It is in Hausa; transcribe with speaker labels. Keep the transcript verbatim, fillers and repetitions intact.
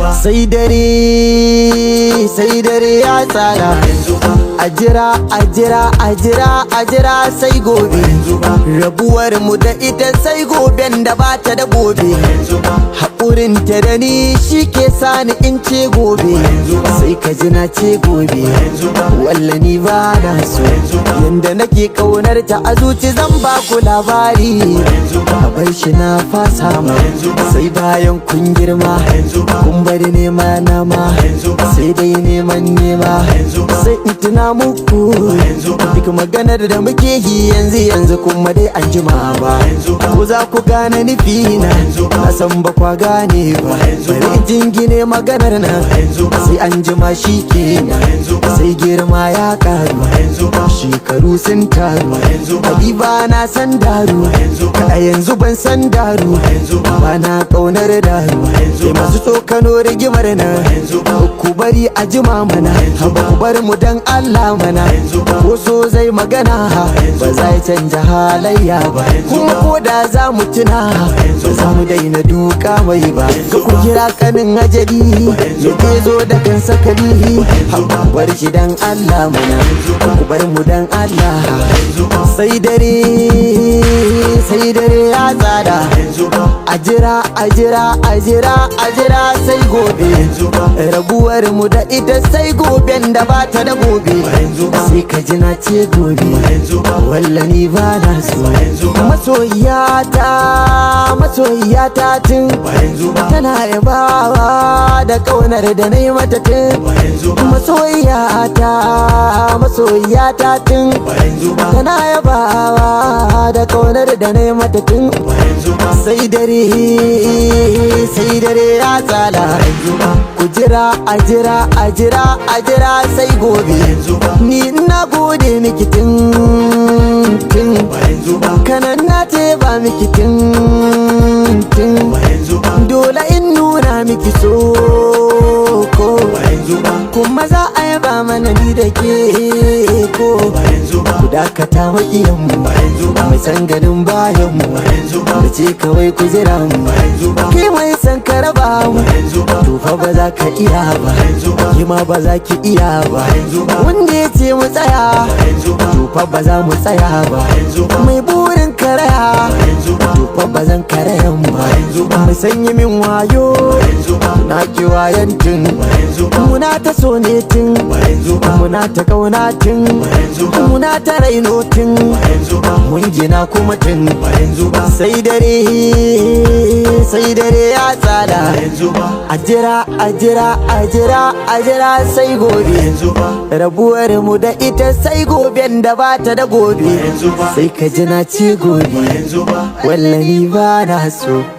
Speaker 1: sai dare sai dare ya tsara a jira a jira a jira a jira sai gobe rabuwar mu da ita sai goben da bata da gobe haƙurin ta da ni shi ke sani in ce gobe sai ka ji na ce gobe walla ni ba na so yanda nake kaunar ta a zuci zan ba ku labari a bar shi na fasa ma sai bayan kun girma kun bari nema na ma sai dai neman nema sai in tuna muku duk maganar da muke yi yanzu yanzu kuma dai an jima ba ko za ku gane nufi na na san ba kwa gane ba bari in jingine maganar na sai an jima shi kenan sai girma ya karu shekaru sun taru habiba na san daru a yanzu ban san daru ba na kaunar daru sai masu tsokano rigimar na ku bari a jima mana ba ku bar mu dan Allah mana ko so zai magana ba zai canja halayya ba kuma ko da za mu tuna ba za mu daina duka mai ba ka ku kira kanin ajali ya ke zo da kan sakali ku bar shi dan Allah mana ku bar mu dan Allah sai dare sai dare ya tsada a jira a jira a jira a jira sai gobe rabuwar mu da ita sai goben da bata da gobe sai ka ji na ce gobe walla ni ba na so masoyiyata masoyiyata tun tana yabawa da kaunar da na yi mata tun masoyiyata masoyiyata tun tana yabawa da kaunar da na yi mata tun sai dare sai dare ya tsala ku jira a jira a jira a jira sai gobe ni na gode miki tun tun kanan na ce ba miki tun tun dole in nuna miki so ko kuma za a yaba mana ni da ke ko ku dakata maƙiyanmu mai san ganin bayanmu da ce kawai ku jira mu ke mai san ka raba mu to fa ba za ka iya ba ke ma ba za ki iya ba wanda ya ce mu tsaya to fa ba za mu tsaya ba mai burin karaya to fa ba zan karayan ba mai sanyi min wayo na ki wayan tun muna ta so ne tun muna ta kauna tun muna ta raino tun mun gina kuma tun sai dare sai dare ya tsada a jira a jira a jira a jira sai gobe rabuwar mu da ita sai goben da bata da gobe sai ka ji na ce gobe wallahi ba na so